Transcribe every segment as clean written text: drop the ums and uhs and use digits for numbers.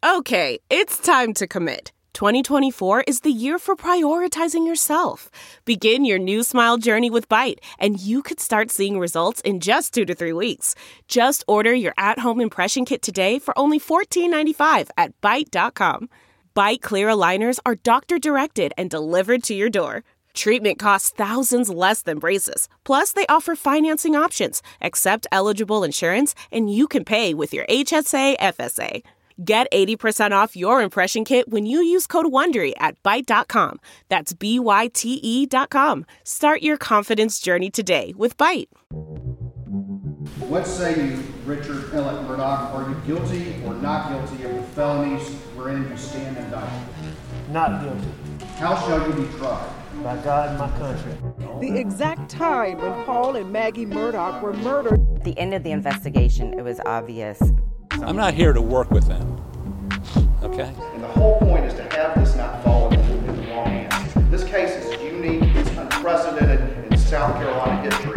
Okay, it's time to commit. 2024 is the year for prioritizing yourself. Begin your new smile journey with Byte, and you could start seeing results in just 2 to 3 weeks. Just order your at-home impression kit today for only $14.95 at Byte.com. Byte Clear aligners are doctor-directed and delivered to your door. Treatment costs thousands less than braces. Plus, they offer financing options, accept eligible insurance, and you can pay with your HSA FSA. Get 80% off your impression kit when you use code WONDERY at Byte.com. That's BYTE.com. Start your confidence journey today with Byte. What say you, Richard Ellett Murdaugh? Are you guilty or not guilty of the felonies wherein you stand indicted? Not guilty. How shall you be tried? By God and my country. The exact time when Paul and Maggie Murdaugh were murdered. At the end of the investigation, it was obvious. I'm not here to work with them, okay? And the whole point is to have this not fall into the wrong hands. This case is unique, it's unprecedented in South Carolina history.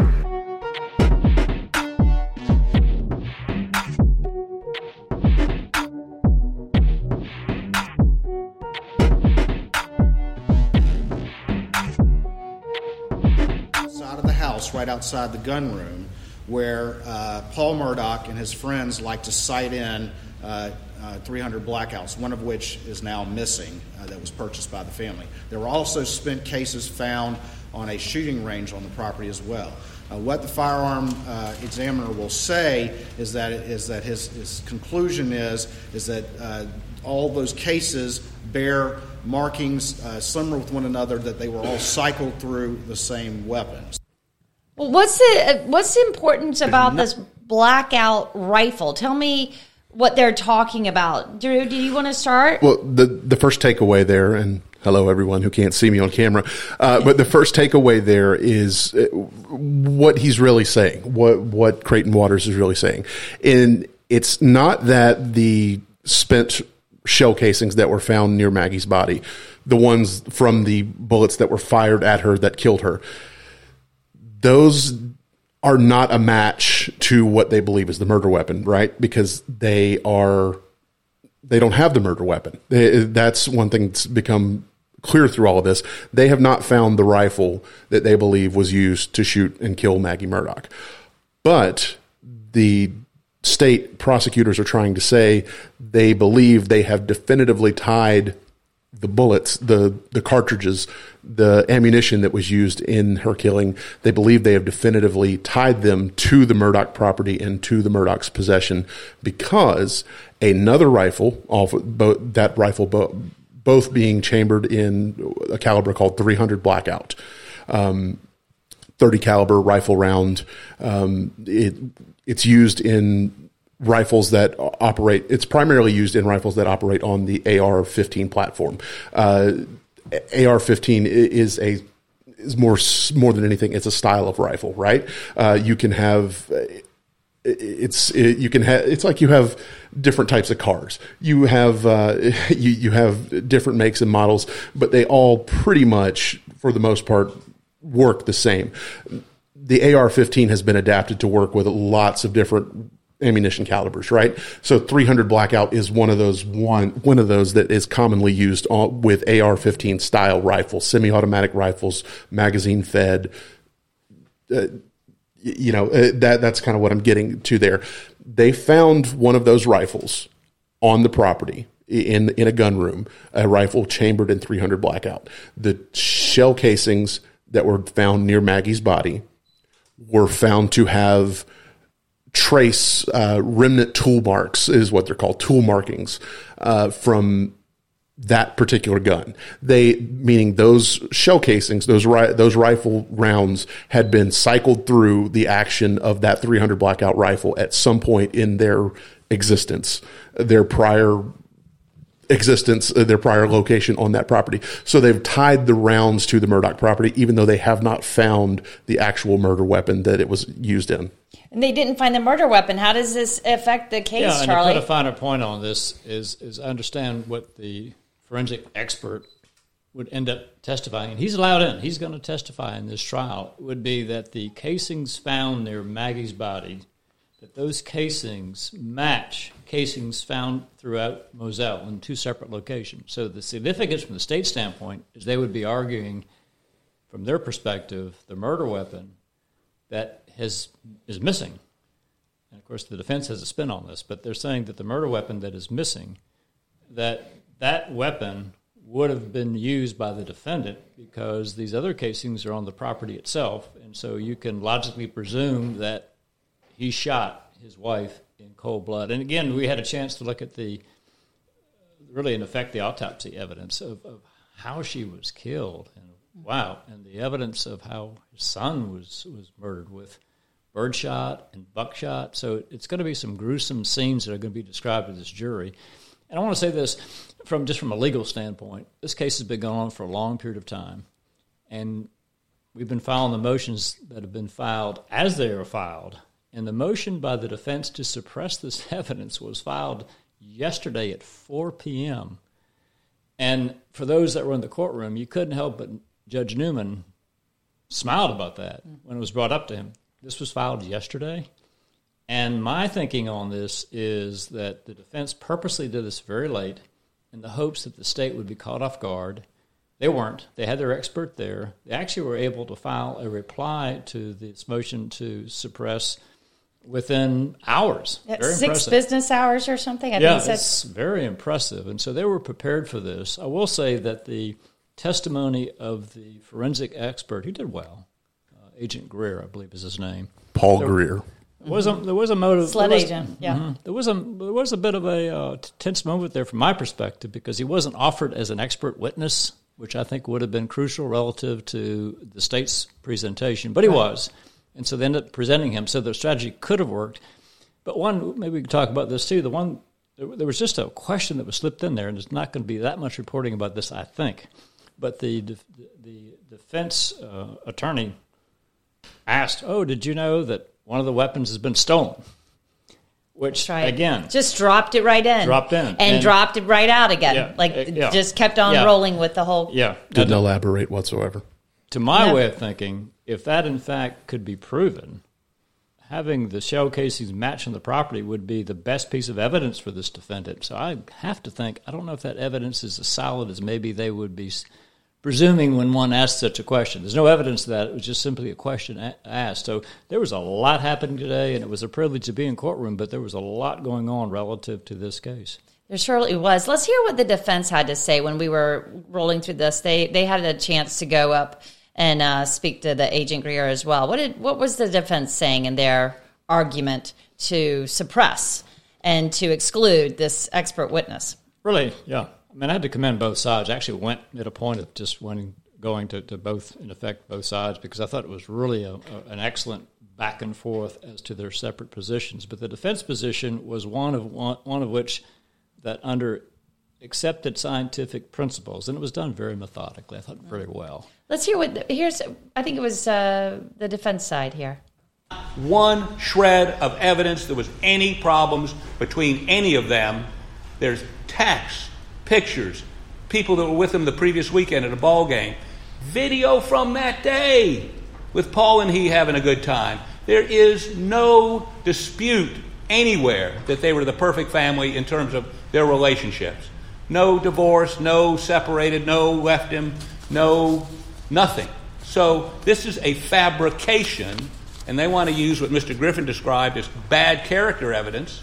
Side of the house, right outside the gun room, where Paul Murdaugh and his friends like to cite in 300 blackouts, one of which is now missing, that was purchased by the family. There were also spent cases found on a shooting range on the property as well. What the firearm examiner will say is that his conclusion is that all those cases bear markings similar with one another, that they were all cycled through the same weapons. Well, what's the importance about this blackout rifle? Tell me what they're talking about. Drew, do you want to start? Well, the first takeaway there, and hello everyone who can't see me on camera, but the first takeaway there is what he's really saying, what Creighton Waters is really saying. And it's not that the spent shell casings that were found near Maggie's body, the ones from the bullets that were fired at her that killed her, those are not a match to what they believe is the murder weapon, right? Because they don't have the murder weapon. That's one thing that's become clear through all of this. They have not found the rifle that they believe was used to shoot and kill Maggie Murdaugh. But the state prosecutors are trying to say they believe they have definitively tied the bullets, the cartridges, the ammunition that was used in her killing. They believe they have definitively tied them to the Murdaugh property and to the Murdaugh's possession, because another rifle, both being chambered in a caliber called .300 Blackout, 30 caliber rifle round. It's used in rifles that operate. It's primarily used in rifles that operate on the AR-15 platform. AR-15 is more than anything. It's a style of rifle, right? You can have. It's like you have different types of cars. You have you have different makes and models, but they all pretty much, for the most part, work the same. The AR-15 has been adapted to work with lots of different ammunition calibers, right? So .300 Blackout is one of those that is commonly used with AR-15 style rifles, semi-automatic rifles, magazine fed. That's kind of what I'm getting to there. They found one of those rifles on the property in a gun room, a rifle chambered in .300 Blackout. The shell casings that were found near Maggie's body were found to have trace remnant tool marks, is what they're called, tool markings from that particular gun. Meaning those shell casings, those rifle rounds had been cycled through the action of that .300 Blackout rifle at some point in their existence, their prior location on that property. So they've tied the rounds to the Murdaugh property, even though they have not found the actual murder weapon that it was used in. And they didn't find the murder weapon. How does this affect the case, and Charlie? to put a finer point on this is understand what the forensic expert would end up testifying, and he's allowed in, he's going to testify in this trial, would be that the casings found near Maggie's body that those casings match casings found throughout Moselle in 2 separate locations. So the significance from the state standpoint is they would be arguing, from their perspective, the murder weapon that is missing. And, of course, the defense has a spin on this, but they're saying that the murder weapon that is missing, that weapon would have been used by the defendant because these other casings are on the property itself, and so you can logically presume that he shot his wife in cold blood. And again, we had a chance to look at the autopsy evidence of how she was killed, and and the evidence of how his son was murdered with birdshot and buckshot. So it's going to be some gruesome scenes that are going to be described to this jury. And I want to say this from a legal standpoint. This case has been going on for a long period of time, and we've been filing the motions that have been filed as they are filed. And the motion by the defense to suppress this evidence was filed yesterday at 4 p.m. And for those that were in the courtroom, you couldn't help but Judge Newman smiled about that when it was brought up to him. This was filed yesterday. And my thinking on this is that the defense purposely did this very late in the hopes that the state would be caught off guard. They weren't. They had their expert there. They actually were able to file a reply to this motion to suppress within hours. Very 6 impressive. Business hours or something? I think it's very impressive. And so they were prepared for this. I will say that the testimony of the forensic expert, who did well, Agent Greer, I believe is his name. Paul Greer. There was a motive. Sled agent, yeah. Mm-hmm. There was a bit of a tense moment there from my perspective because he wasn't offered as an expert witness, which I think would have been crucial relative to the state's presentation, but he was. And so they ended up presenting him, so their strategy could have worked. But maybe we can talk about this too. There was just a question that was slipped in there, and there's not going to be that much reporting about this, I think. But the defense attorney asked, did you know that one of the weapons has been stolen? Which, again... just dropped it right in. And dropped it right out again. Just kept on rolling with the whole... Yeah. Didn't elaborate whatsoever. To my way of thinking, if that in fact could be proven, having the shell casings match on the property would be the best piece of evidence for this defendant. So I have to think, I don't know if that evidence is as solid as maybe they would be presuming when one asked such a question. There's no evidence of that. It was just simply a question asked. So there was a lot happening today, and it was a privilege to be in courtroom, but there was a lot going on relative to this case. There surely was. Let's hear what the defense had to say when we were rolling through this. They had a chance to go up and speak to the Agent Greer as well. What was the defense saying in their argument to suppress and to exclude this expert witness? Really, yeah. I mean, I had to commend both sides. I actually went at a point of just going to both, in effect, both sides, because I thought it was really an excellent back and forth as to their separate positions. But the defense position was one of which that under accepted scientific principles, and it was done very methodically. I thought very well. Let's hear I think it was the defense side here. One shred of evidence there was any problems between any of them. There's texts, pictures, people that were with him the previous weekend at a ball game, video from that day with Paul and he having a good time. There is no dispute anywhere that they were the perfect family in terms of their relationships. No divorce, no separated, no left him, no nothing. So this is a fabrication, and they want to use what Mr. Griffin described as bad character evidence.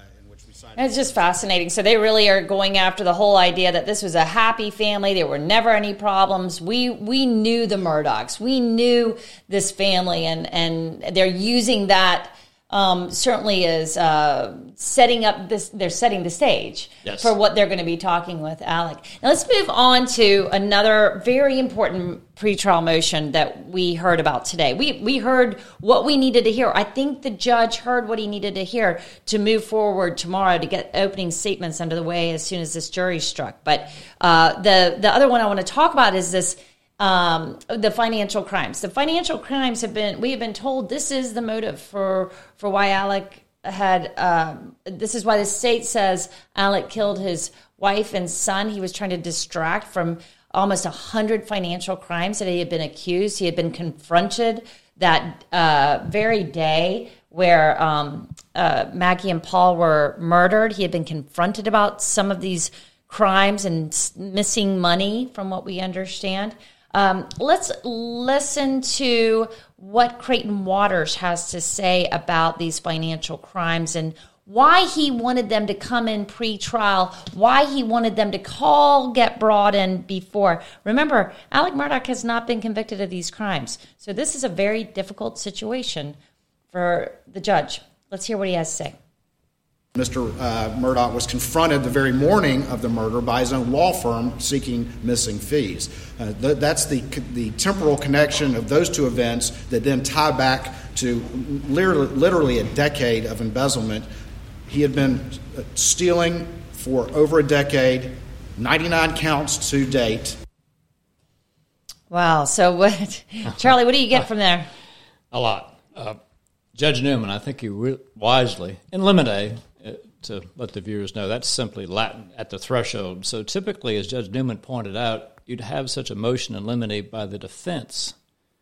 It's just fascinating. So they really are going after the whole idea that this was a happy family. There were never any problems. We knew the Murdaughs. We knew this family, and they're using that certainly as setting up this. They're setting the stage for what they're going to be talking with Alec. Now let's move on to another very important pretrial motion that we heard about today. We heard what we needed to hear. I think the judge heard what he needed to hear to move forward tomorrow to get opening statements under the way as soon as this jury's struck. But the other one I want to talk about is this. The financial crimes. The financial crimes we have been told this is the motive for why Alec had, this is why the state says Alec killed his wife and son. He was trying to distract from almost 100 financial crimes that he had been accused. He had been confronted that very day where Maggie and Paul were murdered. He had been confronted about some of these crimes and missing money, from what we understand. Let's listen to what Creighton Waters has to say about these financial crimes and why he wanted them to come in pre-trial, why he wanted them to get brought in before. Remember, Alec Murdaugh has not been convicted of these crimes. So this is a very difficult situation for the judge. Let's hear what he has to say. Mr. Murdaugh was confronted the very morning of the murder by his own law firm seeking missing fees. That's the temporal connection of those two events that then tie back to literally a decade of embezzlement. He had been stealing for over a decade, 99 counts to date. Wow. So, Charlie, what do you get from there? A lot. Judge Newman, I think you wisely, in limine, to let the viewers know, that's simply Latin, at the threshold. So typically, as Judge Newman pointed out, you'd have such a motion in limine by the defense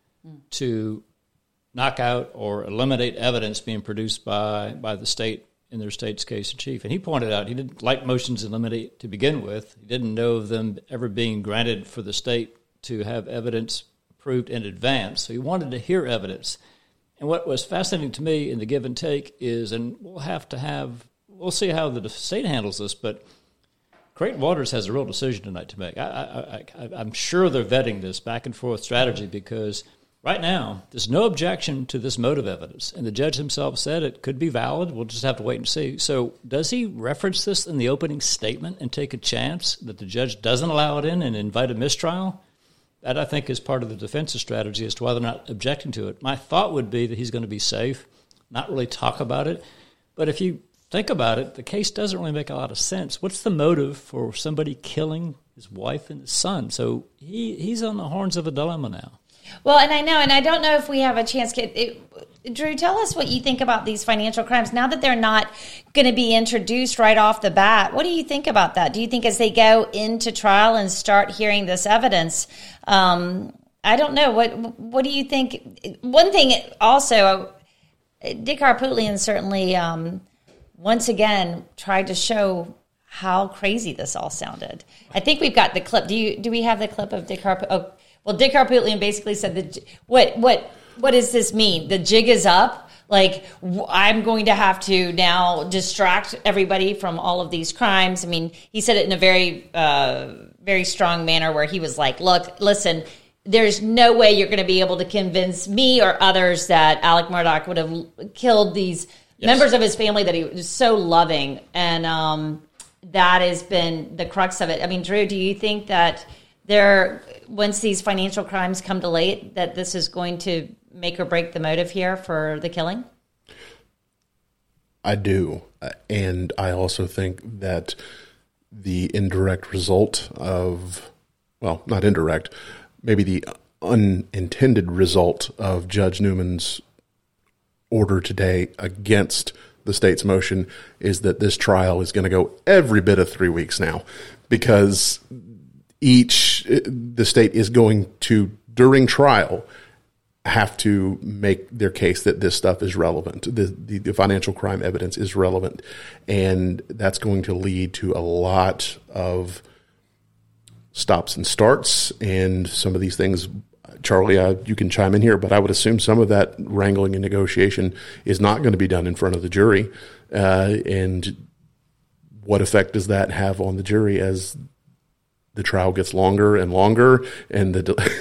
to knock out or eliminate evidence being produced by the state in their state's case in chief. And he pointed out he didn't like motions in limine to begin with. He didn't know of them ever being granted for the state to have evidence proved in advance. So he wanted to hear evidence. And what was fascinating to me in the give and take is, and we'll see how the state handles this, but Creighton Waters has a real decision tonight to make. I'm sure they're vetting this back and forth strategy because right now there's no objection to this motive evidence, and the judge himself said it could be valid. We'll just have to wait and see. So does he reference this in the opening statement and take a chance that the judge doesn't allow it in and invite a mistrial? That, I think, is part of the defense's strategy as to whether or not objecting to it. My thought would be that he's going to be safe, not really talk about it. But if you think about it, the case doesn't really make a lot of sense. What's the motive for somebody killing his wife and his son? So he's on the horns of a dilemma now. Well, and I don't know if we have a chance. Drew, tell us what you think about these financial crimes. Now that they're not going to be introduced right off the bat, what do you think about that? Do you think as they go into trial and start hearing this evidence, I don't know, what do you think? One thing also, Dick Harpootlian certainly once again tried to show how crazy this all sounded. I think we've got the clip. Do we have the clip of Dick Harpootlian? Oh, well, Dick Harpootlian basically said that what does this mean? The jig is up. Like, I'm going to have to now distract everybody from all of these crimes. I mean, he said it in a very, very strong manner where he was like, look, listen, there's no way you're going to be able to convince me or others that Alec Murdaugh would have killed these members of his family that he was so loving. And that has been the crux of it. I mean, Drew, do you think that once these financial crimes come to light, that this is going to make or break the motive here for the killing? I do. And I also think that the indirect result of, well, not indirect, maybe the unintended result of Judge Newman's order today against the state's motion is that this trial is going to go every bit of 3 weeks now, because the state is going to, during trial, have to make their case that this stuff is relevant. The financial crime evidence is relevant. And that's going to lead to a lot of stops and starts. And some of these things, Charlie, you can chime in here, but I would assume some of that wrangling and negotiation is not going to be done in front of the jury. And what effect does that have on the jury as the trial gets longer and longer, and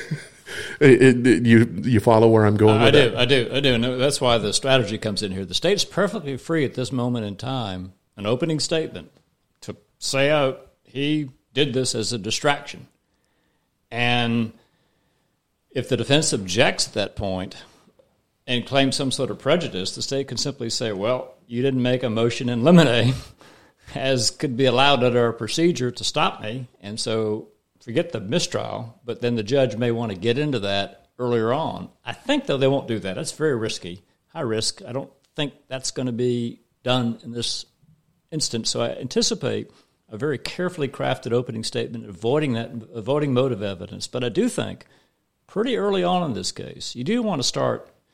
you follow where I'm going with that? I do. And that's why the strategy comes in here. The state's perfectly free at this moment in time, an opening statement, to say out he did this as a distraction. And if the defense objects at that point and claims some sort of prejudice, the state can simply say, well, you didn't make a motion in limine, as could be allowed under our procedure to stop me, and so forget the mistrial, but then the judge may want to get into that earlier on. I think, though, they won't do that. That's very risky, high risk. I don't think that's going to be done in this instance, so I anticipate a very carefully crafted opening statement, avoiding motive evidence. But I do think pretty early on in this case, you do want to start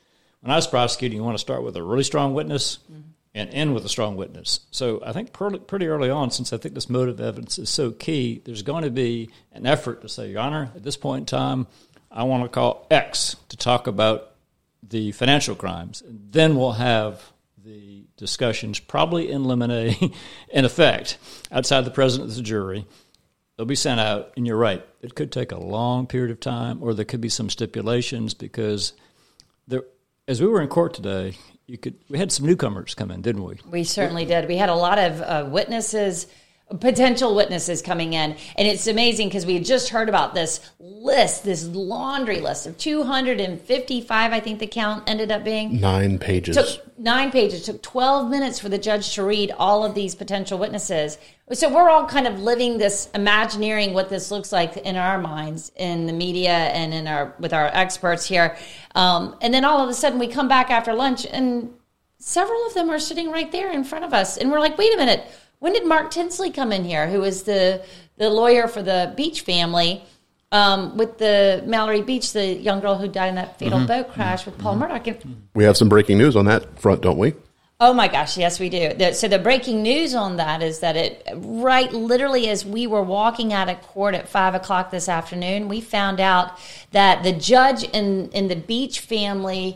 when I was prosecuting, you want to start with a really strong witness and end with a strong witness. So I think pretty early on, since I think this motive evidence is so key, there's going to be an effort to say, Your Honor, at this point in time, I want to call X to talk about the financial crimes. And then we'll have the discussions, probably in limine, in effect, outside the presence of the jury. They'll be sent out, and you're right. It could take a long period of time, or there could be some stipulations because there, as we were in court today, we had some newcomers come in, didn't we? We certainly did. We had a lot of witnesses, potential witnesses coming in. And it's amazing because we had just heard about this list, this laundry list of 255, I think the count ended up being. 9 pages. Took 9 pages. Took 12 minutes for the judge to read all of these potential witnesses. So we're all kind of living this, imagineering what this looks like in our minds, in the media and with our experts here. And then all of a sudden we come back after lunch and several of them are sitting right there in front of us. And we're like, wait a minute. When did Mark Tinsley come in here, who was the lawyer for the Beach family, with the Mallory Beach, the young girl who died in that fatal boat crash with Paul Murdaugh? We have some breaking news on that front, don't we? Oh, my gosh, yes, we do. So the breaking news on that is that literally as we were walking out of court at 5 o'clock this afternoon, we found out that the judge in the Beach family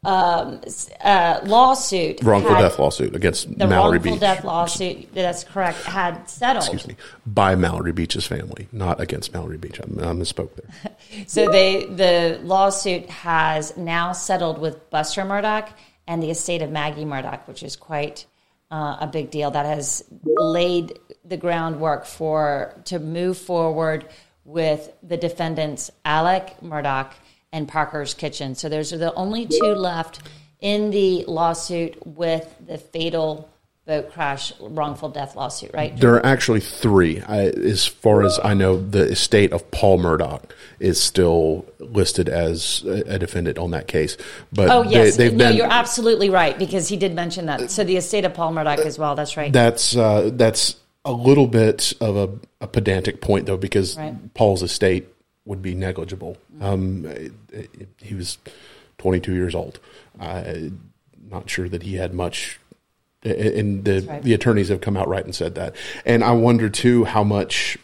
lawsuit, wrongful death lawsuit against Mallory Beach. The wrongful death lawsuit, that's correct, had settled. Excuse me, by Mallory Beach's family, not against Mallory Beach. I misspoke there. So the lawsuit has now settled with Buster Murdaugh and the estate of Maggie Murdaugh, which is quite a big deal. That has laid the groundwork to move forward with the defendants, Alec Murdaugh and Parker's Kitchen. So those are the only two left in the lawsuit with the fatal boat crash wrongful death lawsuit, right? There are actually 3. As far as I know, the estate of Paul Murdaugh is still listed as a defendant on that case. But you're absolutely right, because he did mention that. So the estate of Paul Murdaugh as well, that's right. That's a little bit of a pedantic point, though, because Paul's estate would be negligible. He was 22 years old. Not sure that he had much, and the attorneys have come out right and said that. And I wonder too how much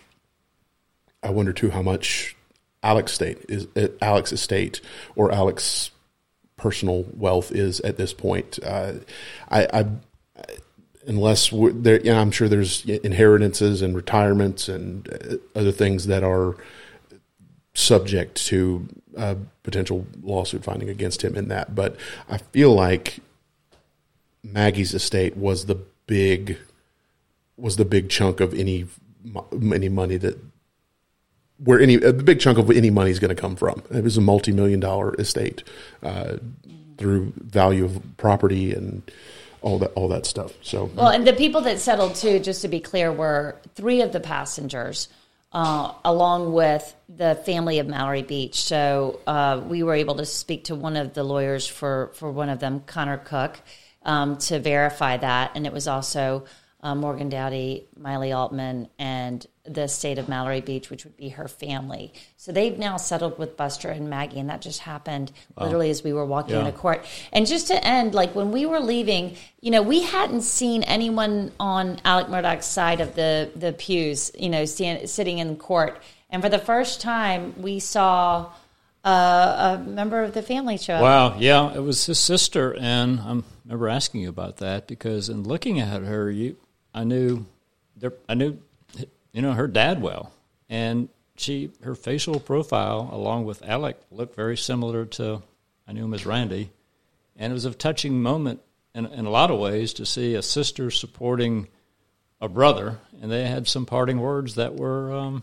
Alex's estate or Alex's personal wealth is at this point. Unless I'm sure there's inheritances and retirements and other things that are subject to potential lawsuit finding against him in that. But I feel like Maggie's estate was the big chunk of any money the big chunk of any money is going to come from. It was a multi-million-dollar estate through value of property and all that stuff. So and the people that settled too, just to be clear, were 3 of the passengers. Along with the family of Mallory Beach. So we were able to speak to one of the lawyers for one of them, Connor Cook, to verify that. And it was also Morgan Dowdy, Miley Altman, and the estate of Mallory Beach, which would be her family. So they've now settled with Buster and Maggie, and that just happened literally as we were walking into court. And just to end, like when we were leaving, we hadn't seen anyone on Alec Murdaugh's side of the pews, sitting in court. And for the first time, we saw a member of the family show up. Wow, yeah, it was his sister, and I remember asking you about that because in looking at her, I knew her dad well, and her facial profile, along with Alec, looked very similar to, I knew him as Randy, and it was a touching moment in a lot of ways to see a sister supporting a brother, and they had some parting words that were,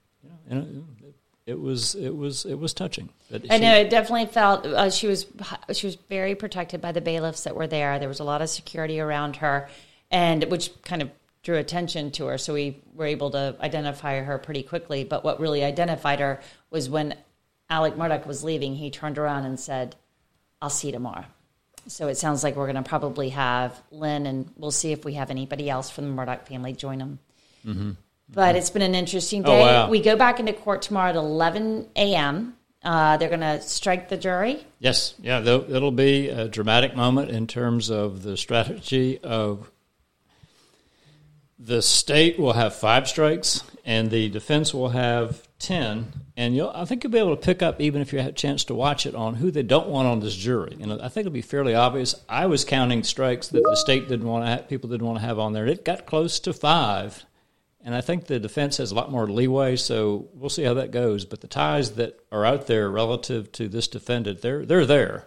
it was touching. I know, it definitely felt she was very protected by the bailiffs that were there. There was a lot of security around her, and which kind of drew attention to her, so we were able to identify her pretty quickly. But what really identified her was when Alec Murdaugh was leaving, he turned around and said, "I'll see you tomorrow." So it sounds like we're going to probably have Lynn, and we'll see if we have anybody else from the Murdaugh family join them. Mm-hmm. But it's been an interesting day. Oh, wow. We go back into court tomorrow at 11 a.m., They're going to strike the jury. Yes, yeah, it'll be a dramatic moment in terms of the strategy of the state will have 5 strikes and the defense will have 10. And I think you'll be able to pick up, even if you had a chance to watch it, on who they don't want on this jury. And I think it'll be fairly obvious. I was counting strikes that the state people didn't want to have on there. It got close to 5. And I think the defense has a lot more leeway, so we'll see how that goes. But the ties that are out there relative to this defendant, they're there.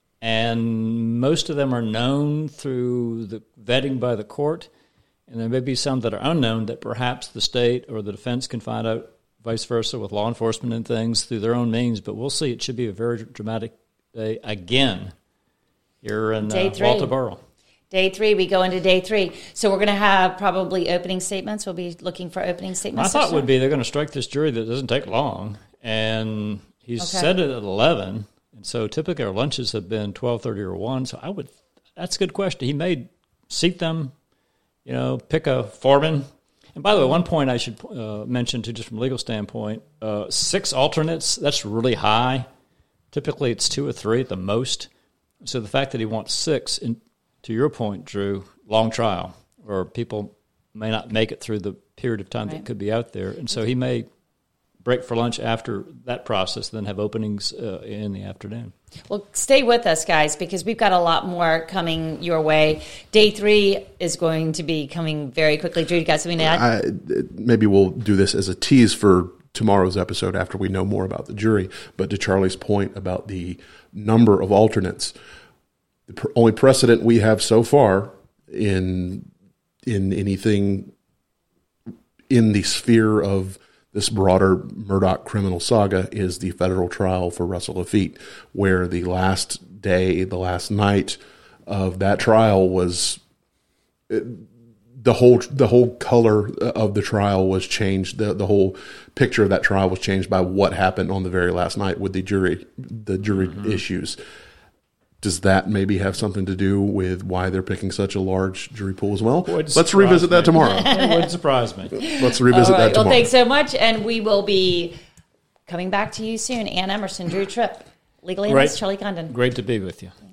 And most of them are known through the vetting by the court. And there may be some that are unknown that perhaps the state or the defense can find out, vice versa, with law enforcement and things through their own means. But we'll see. It should be a very dramatic day again here in Walter Burrell. Day 3, we go into day 3. So we're going to have probably opening statements. We'll be looking for opening statements. My thought would be they're going to strike this jury that doesn't take long. And he's set it at 11. And so typically our lunches have been 12:30 or 1. So that's a good question. He may seat them, pick a foreman. And by the way, one point I should mention, too, just from a legal standpoint, 6 alternates, that's really high. Typically it's 2 or 3 at the most. So the fact that he wants 6, to your point, Drew, long trial, or people may not make it through the period of time that could be out there. And so he may break for lunch after that process, then have openings in the afternoon. Well, stay with us, guys, because we've got a lot more coming your way. Day 3 is going to be coming very quickly. Drew, you got something to add? Maybe we'll do this as a tease for tomorrow's episode after we know more about the jury. But to Charlie's point about the number of alternates, the only precedent we have so far in anything in the sphere of this broader Murdaugh criminal saga is the federal trial for Russell Laffitte, where the last night of that trial was the whole color of the trial was changed. The whole picture of that trial was changed by what happened on the very last night with the jury issues. Does that maybe have something to do with why they're picking such a large jury pool as well? Let's revisit that tomorrow. It wouldn't surprise me. Let's revisit that tomorrow. Well, thanks so much, and we will be coming back to you soon. Ann Emerson, Drew Tripp, legal analyst Charlie Condon. Great to be with you.